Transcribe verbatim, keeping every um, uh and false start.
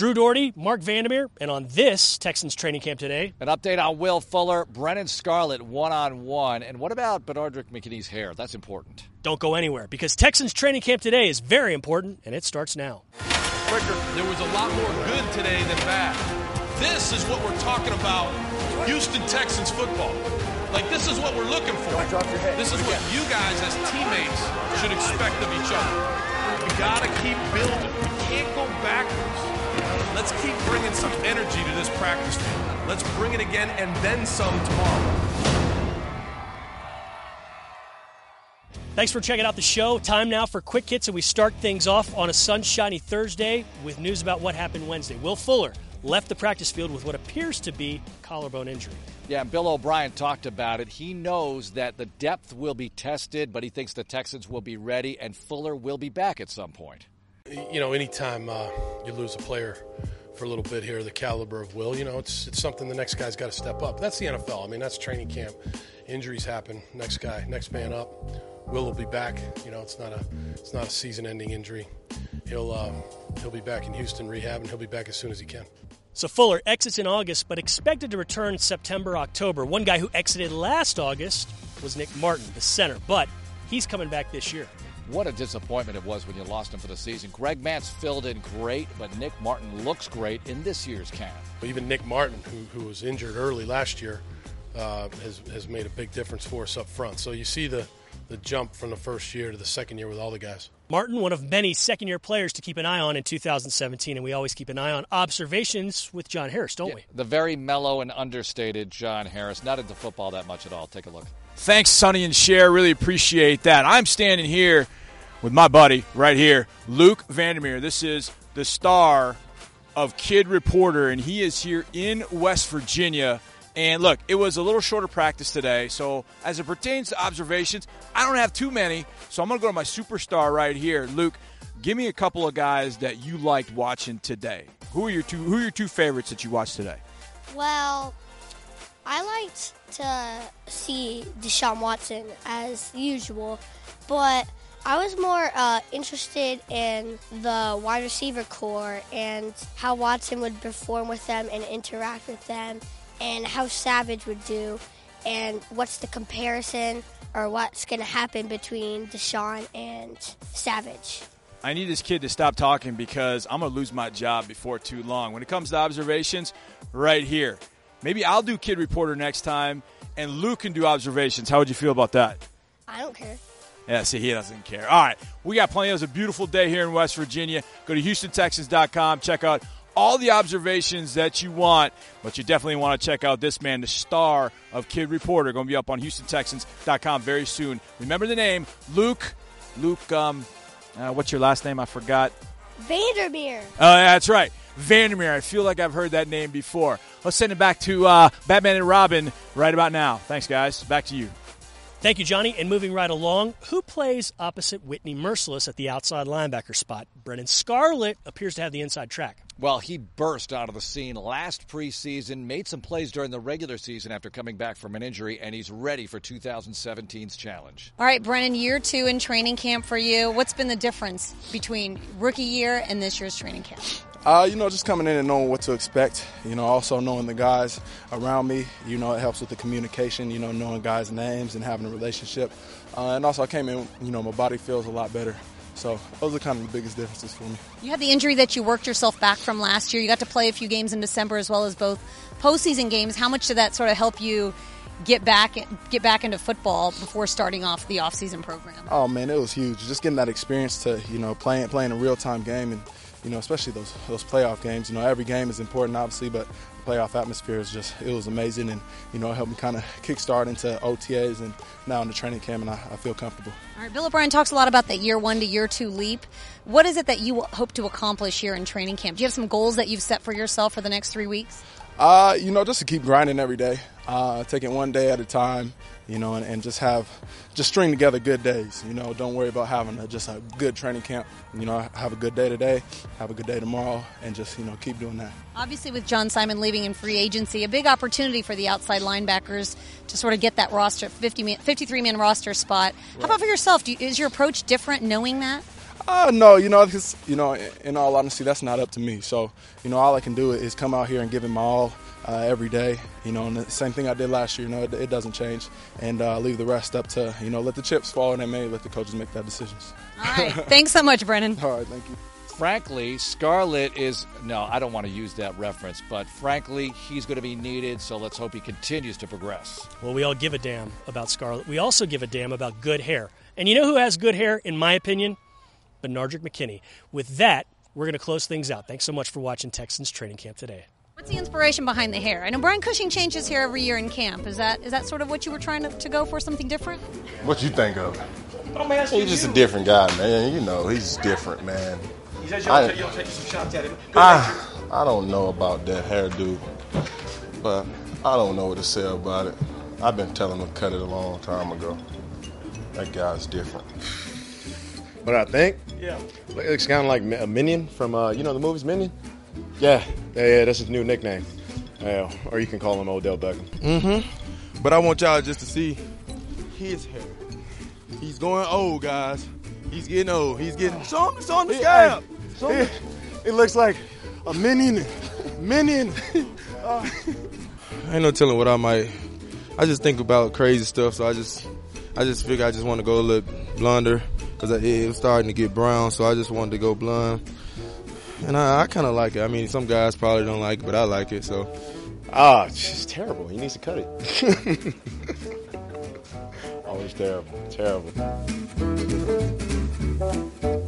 Drew Doherty, Mark Vandermeer, and on this Texans Training Camp Today, an update on Will Fuller, Brennan Scarlett one-on-one. And what about Benardrick McKinney's hair? That's important. Don't go anywhere, because Texans Training Camp Today is very important, and it starts now. Quicker. There was a lot more good today than bad. This is what we're talking about, Houston Texans football. Like, this is what we're looking for. This is what you guys as teammates should expect of each other. We got to keep building. We can't go backwards. Let's keep bringing some energy to this practice field. Let's bring it again and then some tomorrow. Thanks for checking out the show. Time now for Quick Hits, and we start things off on a sunshiny Thursday with news about what happened Wednesday. Will Fuller left the practice field with what appears to be collarbone injury. Yeah, Bill O'Brien talked about it. He knows that the depth will be tested, but he thinks the Texans will be ready, and Fuller will be back at some point. You know, anytime uh, you lose a player for a little bit here, the caliber of Will, you know, it's it's something the next guy's got to step up. That's the N F L. I mean, that's training camp. Injuries happen. Next guy, next man up. Will will be back. You know, it's not a it's not a season-ending injury. He'll uh, he'll be back in Houston rehab, and he'll be back as soon as he can. So Fuller exits in August, but expected to return September, October. One guy who exited last August was Nick Martin, the center, but he's coming back this year. What a disappointment it was when you lost him for the season. Greg Mance filled in great, but Nick Martin looks great in this year's camp. Even Nick Martin, who, who was injured early last year, uh, has, has made a big difference for us up front. So you see the, the jump from the first year to the second year with all the guys. Martin, one of many second-year players to keep an eye on in two thousand seventeen, and we always keep an eye on observations with John Harris, don't yeah, we? The very mellow and understated John Harris, not into football that much at all. Take a look. Thanks, Sonny and Cher. Really appreciate that. I'm standing here with my buddy right here, Luke Vandermeer. This is the star of Kid Reporter, and he is here in West Virginia. And look, it was a little shorter practice today, so as it pertains to observations, I don't have too many, so I'm going to go to my superstar right here. Luke, give me a couple of guys that you liked watching today. Who are your two Who are your two favorites that you watched today? Well, I liked to see Deshaun Watson as usual, but I was more uh, interested in the wide receiver core and how Watson would perform with them and interact with them, and how Savage would do, and what's the comparison or what's going to happen between Deshaun and Savage. I need this kid to stop talking because I'm going to lose my job before too long. When it comes to observations, right here. Maybe I'll do Kid Reporter next time, and Luke can do observations. How would you feel about that? I don't care. Yeah, see, he doesn't care. All right, we got plenty. It was a beautiful day here in West Virginia. Go to Houston Texans dot com. Check out all the observations that you want, but you definitely want to check out this man, the star of Kid Reporter, going to be up on Houston Texans dot com very soon. Remember the name, Luke. Luke, um, uh, what's your last name? I forgot. Vandermeer. Oh, uh, that's right. Vandermeer. I feel like I've heard that name before. Let's send it back to uh, Batman and Robin right about now. Thanks, guys. Back to you. Thank you, Johnny. And moving right along, who plays opposite Whitney Merciless at the outside linebacker spot? Brennan Scarlett appears to have the inside track. Well, he burst out of the scene last preseason, made some plays during the regular season after coming back from an injury, and he's ready for two thousand seventeen's challenge. All right, Brennan, year two in training camp for you. What's been the difference between rookie year and this year's training camp? Uh, you know, just coming in and knowing what to expect, you know, also knowing the guys around me, you know, it helps with the communication, you know, knowing guys' names and having a relationship. Uh, and also I came in, you know, my body feels a lot better. So those are kind of the biggest differences for me. You had the injury that you worked yourself back from last year. You got to play a few games in December as well as both postseason games. How much did that sort of help you get back get back into football before starting off the offseason program? Oh, man, it was huge. Just getting that experience to, you know, playing playing a real-time game and, you know, especially those those playoff games. You know, every game is important, obviously, but the playoff atmosphere is just, it was amazing. And, you know, it helped me kind of kickstart into O T As and now in the training camp, and I, I feel comfortable. All right, Bill O'Brien talks a lot about that year one to year two leap. What is it that you hope to accomplish here in training camp? Do you have some goals that you've set for yourself for the next three weeks? Uh, you know, just to keep grinding every day, uh, take it one day at a time, you know, and, and just have, just string together good days. You know, don't worry about having a, just a good training camp. You know, have a good day today, have a good day tomorrow, and just, you know, keep doing that. Obviously, with John Simon leaving in free agency, a big opportunity for the outside linebackers to sort of get that roster, fifty-three man roster spot. Right. How about for yourself? Do you, is your approach different knowing that? Uh, no, you know, cause, you know, in all honesty, that's not up to me. So, you know, all I can do is come out here and give it my all uh, every day. You know, and the same thing I did last year. You know, it, it doesn't change, and uh, leave the rest up to, you know, let the chips fall, and then maybe let the coaches make that decisions. All right. Thanks so much, Brennan. All right, thank you. Frankly, Scarlett is, no, I don't want to use that reference, but frankly, he's going to be needed, so let's hope he continues to progress. Well, we all give a damn about Scarlett. We also give a damn about good hair. And you know who has good hair, in my opinion? Benardrick McKinney. With that, we're going to close things out. Thanks so much for watching Texans Training Camp today. What's the inspiration behind the hair? I know Brian Cushing changes hair every year in camp. Is that is that sort of what you were trying to, to go for, something different? What you think of? Oh, man, he's just a different guy, man. You know, he's different, man. He says you'll, I, you'll take some shots at him. I, I don't know about that hairdo, but I don't know what to say about it. I've been telling him to cut it a long time ago. That guy's different. What I think? Yeah. It looks kind of like a Minion from, uh, you know, the movies Minion? Yeah, yeah, yeah, that's his new nickname. Yeah, or you can call him Odell Beckham. Mm-hmm. But I want y'all just to see his hair. He's going old, guys. He's getting old. He's getting. Show him, show him the scalp. It, it looks like a Minion. Minion. uh. Ain't no telling what I might. I just think about crazy stuff, so I just, I just figure I just want to go a little blonder because it, it was starting to get brown, so I just wanted to go blonde. And I, I kind of like it. I mean, some guys probably don't like it, but I like it. So, ah, it's terrible. He needs to cut it. Oh, it's terrible. Terrible.